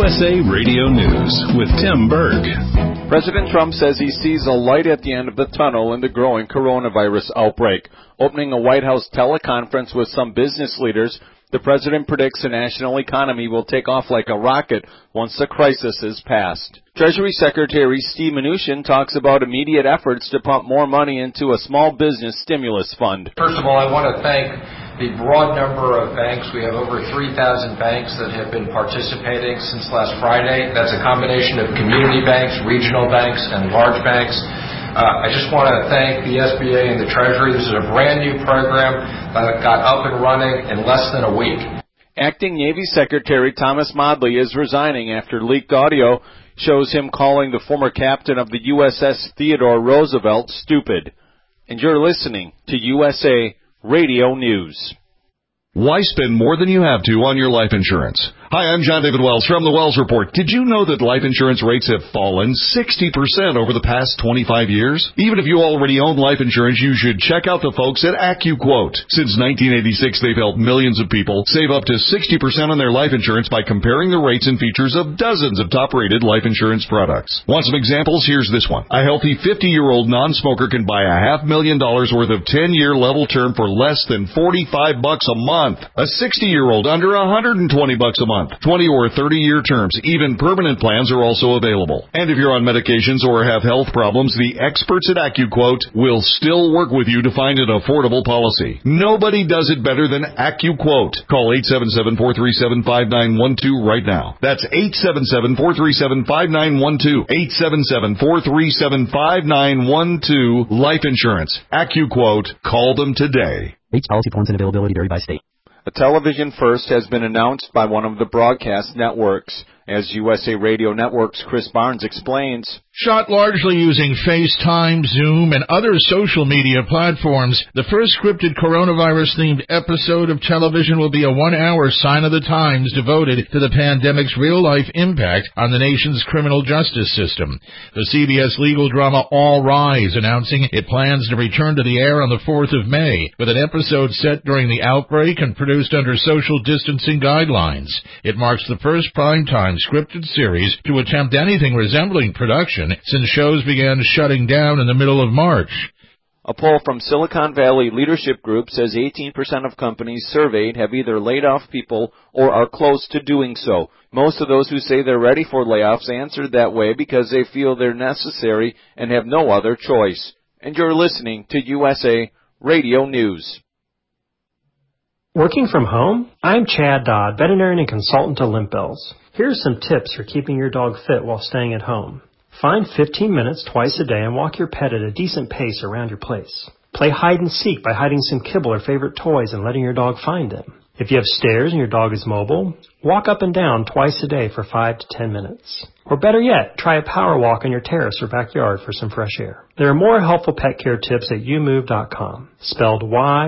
USA Radio News with Tim Berg. President Trump says he sees a light at the end of the tunnel in the growing coronavirus outbreak. Opening a White House teleconference with some business leaders, the president predicts the national economy will take off like a rocket once the crisis is past. Treasury Secretary Steve Mnuchin talks about immediate efforts to pump more money into a small business stimulus fund. First of all, I want to thank the broad number of banks. We have over 3,000 banks that have been participating since last Friday. That's a combination of community banks, regional banks, and large banks. I just want to thank the SBA and the Treasury. This is a brand new program that got up and running in less than a week. Acting Navy Secretary Thomas Modly is resigning after leaked audio shows him calling the former captain of the USS Theodore Roosevelt stupid. And you're listening to USA Radio News. Why spend more than you have to on your life insurance? Hi, I'm John David Wells from the Wells Report. Did you know that life insurance rates have fallen 60% over the past 25 years? Even if you already own life insurance, you should check out the folks at AccuQuote. Since 1986, they've helped millions of people save up to 60% on their life insurance by comparing the rates and features of dozens of top-rated life insurance products. Want some examples? Here's this one. A healthy 50-year-old non-smoker can buy a $500,000 worth of 10-year level term for less than $45 a month. A 60-year-old under $120 a month. 20 or 30-year terms. Even permanent plans are also available. And if you're on medications or have health problems, the experts at AccuQuote will still work with you to find an affordable policy. Nobody does it better than AccuQuote. Call 877-437-5912 right now. That's 877-437-5912. 877-437-5912. Life insurance. AccuQuote. Call them today. Rates, policy forms, and availability vary by state. A television first has been announced by one of the broadcast networks. As USA Radio Network's Chris Barnes explains, shot largely using FaceTime, Zoom, and other social media platforms, the first scripted coronavirus-themed episode of television will be a 1-hour sign of the times devoted to the pandemic's real-life impact on the nation's criminal justice system. The CBS legal drama All Rise announcing it plans to return to the air on the 4th of May, with an episode set during the outbreak and produced under social distancing guidelines. It marks the first primetime scripted series to attempt anything resembling production since shows began shutting down in the middle of March. A poll from Silicon Valley Leadership Group says 18% of companies surveyed have either laid off people or are close to doing so. Most of those who say they're ready for layoffs answered that way because they feel they're necessary and have no other choice. And you're listening to USA Radio News. Working from home? I'm Chad Dodd, veterinarian and consultant to Limp Bells. Here are some tips for keeping your dog fit while staying at home. Find 15 minutes twice a day and walk your pet at a decent pace around your place. Play hide and seek by hiding some kibble or favorite toys and letting your dog find them. If you have stairs and your dog is mobile, walk up and down twice a day for 5 to 10 minutes. Or better yet, try a power walk on your terrace or backyard for some fresh air. There are more helpful pet care tips at youmove.com, spelled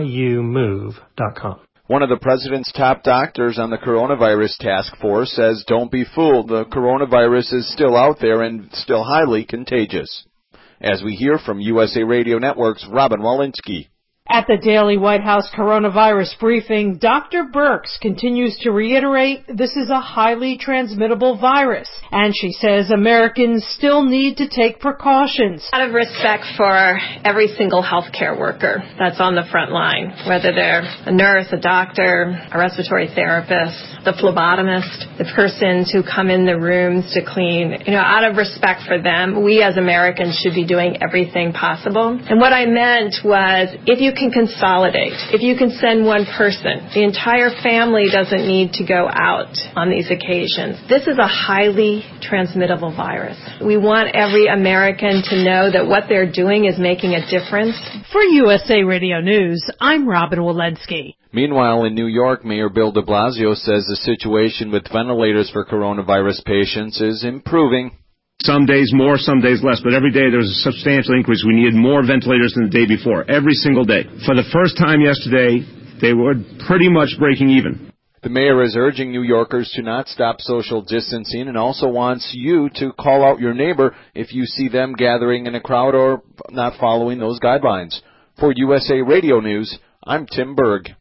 youmove.com. One of the president's top doctors on the coronavirus task force says don't be fooled. The coronavirus is still out there and still highly contagious. As we hear from USA Radio Network's Robin Walensky. At the daily White House coronavirus briefing, Dr. Birx continues to reiterate this is a highly transmittable virus, and she says Americans still need to take precautions. Out of respect for every single healthcare worker that's on the front line, whether they're a nurse, a doctor, a respiratory therapist, the phlebotomist, the persons who come in the rooms to clean, out of respect for them, we as Americans should be doing everything possible. And what I meant was, if you can consolidate, if you can send one person, the entire family doesn't need to go out on these occasions. This is a highly transmittable virus. We want every American to know that what they're doing is making a difference. For USA Radio News, I'm Robin Walensky. Meanwhile, in New York, Mayor Bill de Blasio says the situation with ventilators for coronavirus patients is improving. Some days more, some days less, but every day there's a substantial increase. We needed more ventilators than the day before, every single day. For the first time yesterday, they were pretty much breaking even. The mayor is urging New Yorkers to not stop social distancing and also wants you to call out your neighbor if you see them gathering in a crowd or not following those guidelines. For USA Radio News, I'm Tim Berg.